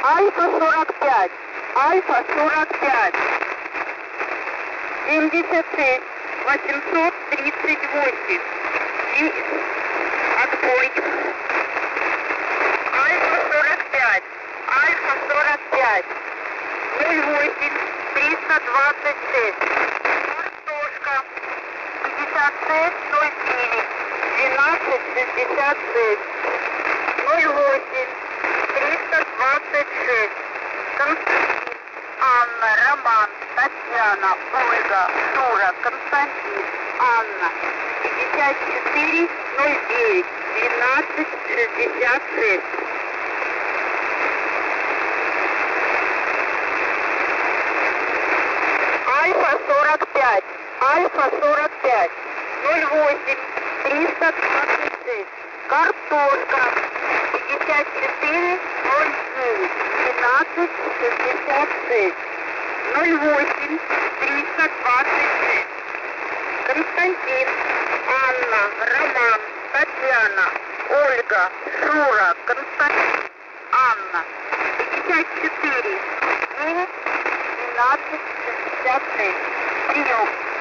Альфа-45, Альфа-45, 76, 838, и отбой. Альфа-45, Альфа-45, 08, 326, картошка, 56, 09, 1266, 08, 326, Константин, Анна, Роман, Татьяна, Ольга, Шура, Константин, Анна, 54, 09, 1266. Альфа-45, Альфа-45, 08, 326, картошка, 54, 09, 1266, 08, 326, Константин, Анна, Роман, Татьяна, Ольга, Шура, Константин, Анна, 54, 9, 1266. Прием.